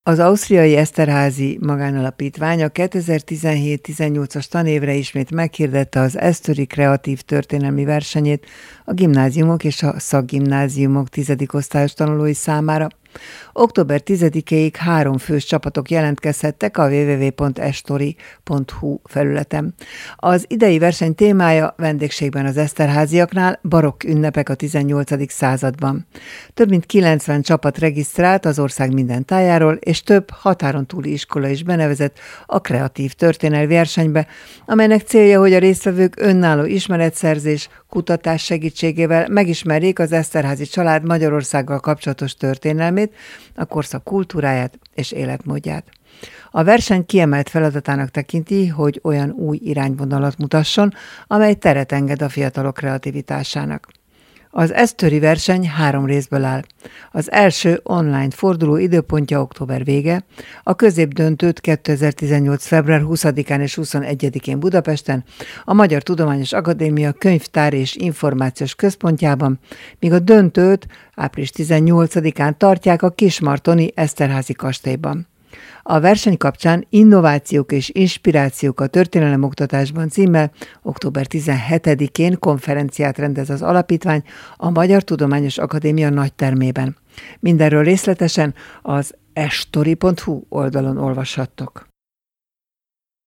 Az ausztriai Esterházy magánalapítvány a 2017-18-as tanévre ismét meghirdette az Esztöri Kreatív Történelmi Versenyét a gimnáziumok és a szakgimnáziumok 10. osztályos tanulói számára. Október 10-ig 3 fős csapatok jelentkezhettek a www.estori.hu felületen. Az idei verseny témája vendégségben az Esterháziaknál barokk ünnepek a 18. században. Több mint 90 csapat regisztrált az ország minden tájáról, és több határon túli iskola is benevezett a kreatív történelmi versenybe, amelynek célja, hogy a résztvevők önálló ismeretszerzés, kutatás segítségével megismerjék az Esterházy család Magyarországgal kapcsolatos történelmét, a korszak kultúráját és életmódját. A verseny kiemelt feladatának tekinti, hogy olyan új irányvonalat mutasson, amely teret enged a fiatalok kreativitásának. Az Esztöri verseny 3 részből áll. Az első online forduló időpontja október vége, a középdöntőt 2018. február 20-án és 21-én Budapesten, a Magyar Tudományos Akadémia Könyvtár és Információs Központjában, míg a döntőt április 18-án tartják a Kismartoni Esterházy kastélyban. A verseny kapcsán Innovációk és inspirációk a történelemoktatásban címmel október 17-én konferenciát rendez az alapítvány a Magyar Tudományos Akadémia nagytermében. Mindenről részletesen az estori.hu oldalon olvashattok.